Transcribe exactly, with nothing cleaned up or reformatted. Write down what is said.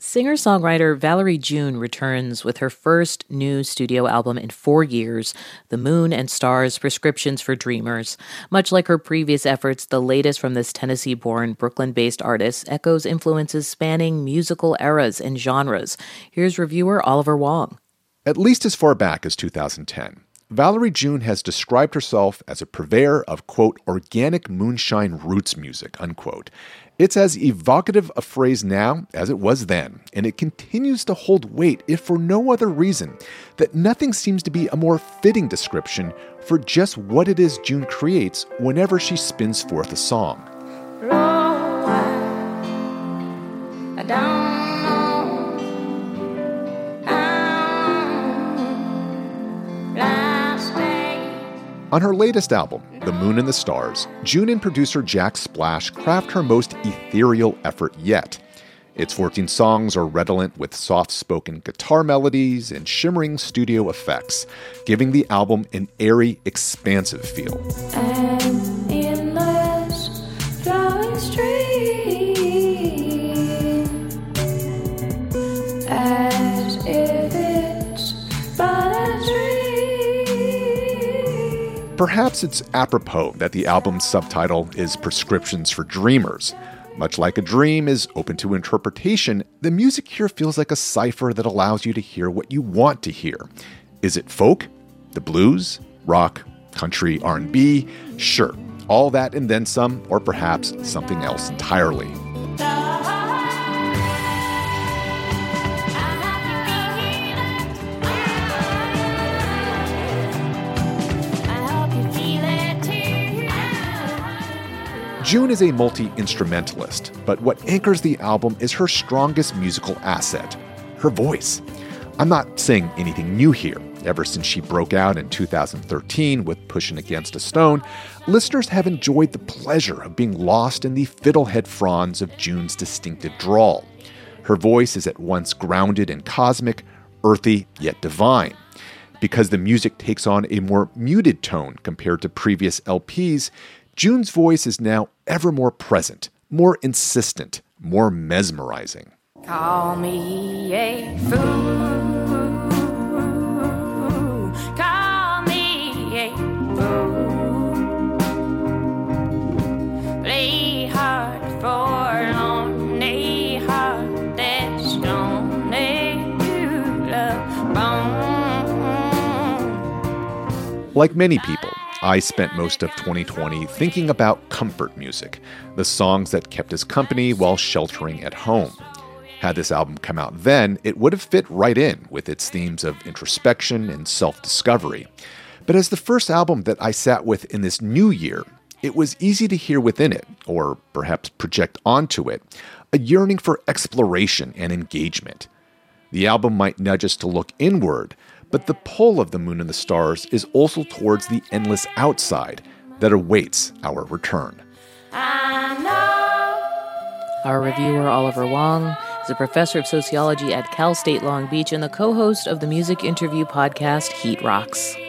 Singer-songwriter Valerie June returns with her first new studio album in four years, The Moon and Stars: Prescriptions for Dreamers. Much like her previous efforts, the latest from this Tennessee-born, Brooklyn-based artist echoes influences spanning musical eras and genres. Here's reviewer Oliver Wong. At least as far back as two thousand ten, Valerie June has described herself as a purveyor of, quote, organic moonshine roots music, unquote. It's as evocative a phrase now as it was then, and it continues to hold weight if for no other reason that nothing seems to be a more fitting description for just what it is June creates whenever she spins forth a song. Oh, I, I don't On her latest album, The Moon and the Stars, June and producer Jack Splash craft her most ethereal effort yet. Its fourteen songs are redolent with soft-spoken guitar melodies and shimmering studio effects, giving the album an airy, expansive feel. An endless flowing stream, as if it's but a dream. Perhaps it's apropos that the album's subtitle is Prescriptions for Dreamers. Much like a dream is open to interpretation, the music here feels like a cipher that allows you to hear what you want to hear. Is it folk? The blues? Rock? Country? R and B? Sure, all that and then some, or perhaps something else entirely. June is a multi-instrumentalist, but what anchors the album is her strongest musical asset, her voice. I'm not saying anything new here. Ever since she broke out in two thousand thirteen with Pushin' Against a Stone, listeners have enjoyed the pleasure of being lost in the fiddlehead fronds of June's distinctive drawl. Her voice is at once grounded and cosmic, earthy yet divine. Because the music takes on a more muted tone compared to previous L Ps, June's voice is now ever more present, more insistent, more mesmerizing. Call me a fool, call me a fool, play hard for lonely heart that's lonely to love bone. Like many people, I spent most of twenty twenty thinking about comfort music, the songs that kept us company while sheltering at home. Had this album come out then, it would have fit right in with its themes of introspection and self-discovery. But as the first album that I sat with in this new year, it was easy to hear within it, or perhaps project onto it, a yearning for exploration and engagement. The album might nudge us to look inward, but the pull of The Moon and the Stars is also towards the endless outside that awaits our return. I know. Our reviewer, Oliver Wong, is a professor of sociology at Cal State Long Beach and the co-host of the music interview podcast Heat Rocks.